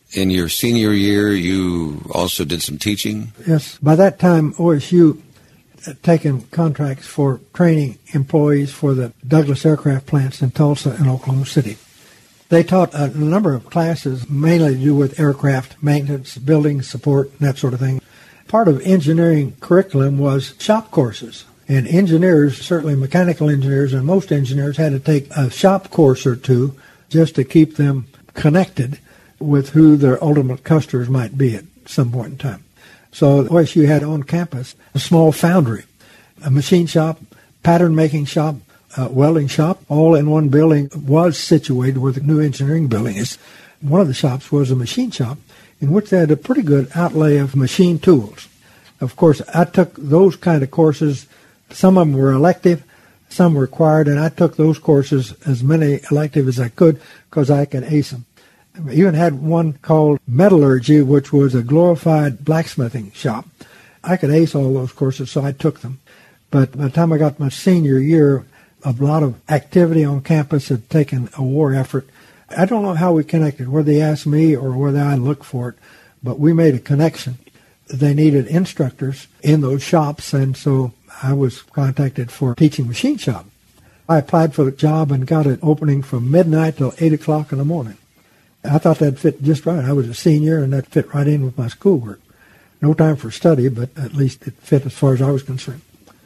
In your senior year, you also did some teaching? Yes. By that time, OSU had taken contracts for training employees for the Douglas aircraft plants in Tulsa and Oklahoma City. They taught a number of classes, mainly to do with aircraft maintenance, building support, and that sort of thing. Part of engineering curriculum was shop courses. And engineers, certainly mechanical engineers and most engineers, had to take a shop course or two just to keep them connected with who their ultimate customers might be at some point in time. So OSU had on campus a small foundry, a machine shop, pattern-making shop, welding shop, all in one building, was situated where the new engineering building is. One of the shops was a machine shop in which they had a pretty good outlay of machine tools. Of course, I took those kind of courses. Some of them were elective, some were required, and I took those courses, as many elective as I could, because I could ace them. I even had one called metallurgy, which was a glorified blacksmithing shop. I could ace all those courses, so I took them. But by the time I got my senior year, a lot of activity on campus had taken a war effort. I don't know how we connected, whether they asked me or whether I looked for it, but we made a connection. They needed instructors in those shops, and so I was contacted for a teaching machine shop. I applied for the job and got an opening from midnight till 8 o'clock in the morning. I thought that fit just right. I was a senior, and that fit right in with my schoolwork. No time for study, but at least it fit as far as I was concerned.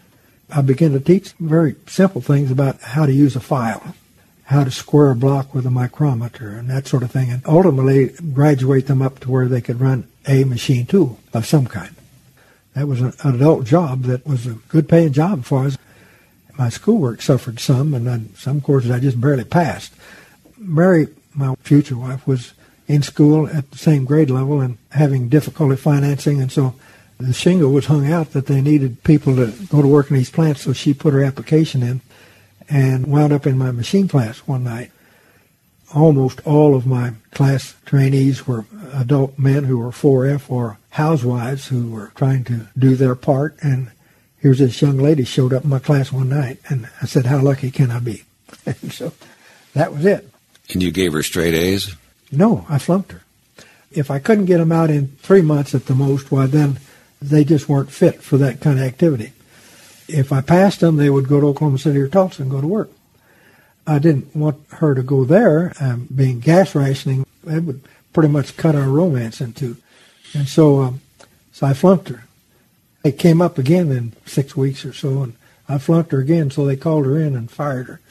I began to teach very simple things about how to use a file, how to square a block with a micrometer, and that sort of thing, and ultimately graduate them up to where they could run a machine tool of some kind. That was an adult job that was a good-paying job as far as my schoolwork suffered some, and then some courses I just barely passed. Mary, my future wife, was in school at the same grade level and having difficulty financing, and so the shingle was hung out that they needed people to go to work in these plants, so she put her application in and wound up in my machine class one night. Almost all of my class trainees were adult men who were 4F or housewives who were trying to do their part, and here's this young lady showed up in my class one night, and I said, how lucky can I be? And so that was it. And you gave her straight A's? No, I flunked her. If I couldn't get them out in 3 months at the most, well, then they just weren't fit for that kind of activity. If I passed them, they would go to Oklahoma City or Tulsa and go to work. I didn't want her to go there. Being gas rationing, it would pretty much cut our romance in two. And so I flunked her. It came up again in 6 weeks or so, and I flunked her again, so they called her in and fired her.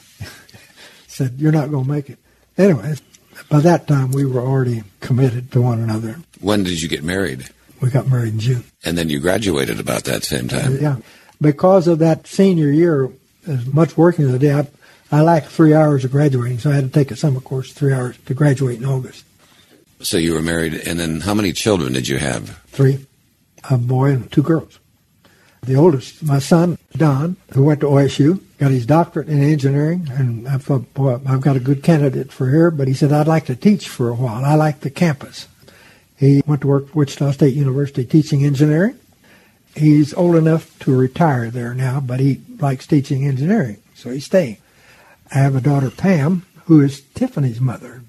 Said, you're not going to make it. Anyway, by that time, we were already committed to one another. When did you get married? We got married in June. And then you graduated about that same time? Yeah. Because of that senior year, as much working as I did, I lacked 3 hours of graduating, so I had to take a summer course, 3 hours, to graduate in August. So you were married, and then how many children did you have? 3, a boy and 2 girls. The oldest, my son, Don, who went to OSU, got his doctorate in engineering, and I thought, boy, I've got a good candidate for here, but he said, I'd like to teach for a while. I like the campus. He went to work at Wichita State University teaching engineering. He's old enough to retire there now, but he likes teaching engineering, so he's staying. I have a daughter, Pam, who is Tiffany's mother.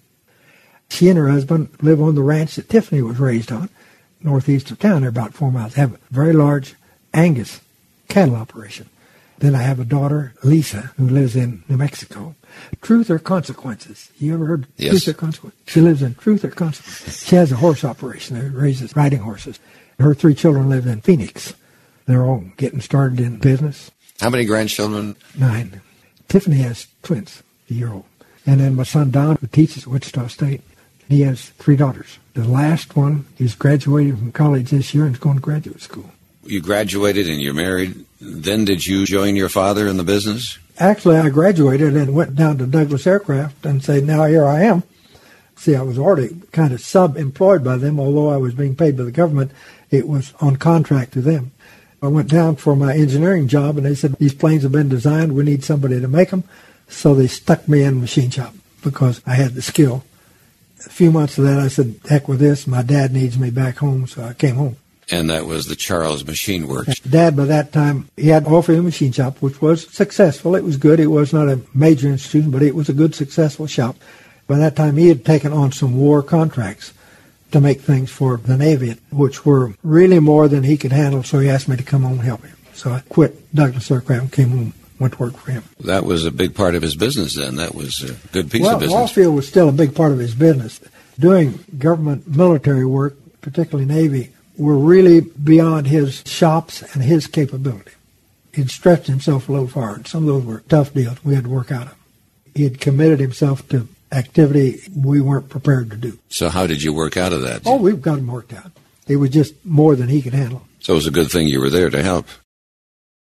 She and her husband live on the ranch that Tiffany was raised on, northeast of town. They're about 4 miles. They have a very large Angus cattle operation. Then I have a daughter, Lisa, who lives in New Mexico. Truth or Consequences. You ever heard Yes. Truth or Consequences? She lives in Truth or Consequences. She has a horse operation that raises riding horses. Her 3 children live in Phoenix. They're all getting started in business. How many grandchildren? 9. Tiffany has twins, a year old. And then my son, Don, who teaches at Wichita State, he has 3 daughters. The last one is graduating from college this year and is going to graduate school. You graduated and you're married. Then did you join your father in the business? Actually, I graduated and went down to Douglas Aircraft and said, now here I am. See, I was already kind of sub-employed by them, although I was being paid by the government. It was on contract to them. I went down for my engineering job, and they said, these planes have been designed. We need somebody to make them. So they stuck me in machine shop because I had the skill. A few months of that, I said, heck with this. My dad needs me back home, so I came home. And that was the Charles Machine Works. Dad, by that time, he had Orpheum Machine Shop, which was successful. It was good. It was not a major institution, but it was a good, successful shop. By that time, he had taken on some war contracts. to make things for the Navy, which were really more than he could handle, so he asked me to come home and help him. So I quit Douglas Aircraft and came home, went to work for him. That was a big part of his business then. That was a good piece of business. Well, Wallfield was still a big part of his business. Doing government military work, particularly Navy, were really beyond his shops and his capability. He'd stretched himself a little far, and some of those were tough deals we had to work out of. He had committed himself to activity we weren't prepared to do. So how did you work out of that? Oh, we've got him worked out. It was just more than he could handle. So it was a good thing you were there to help.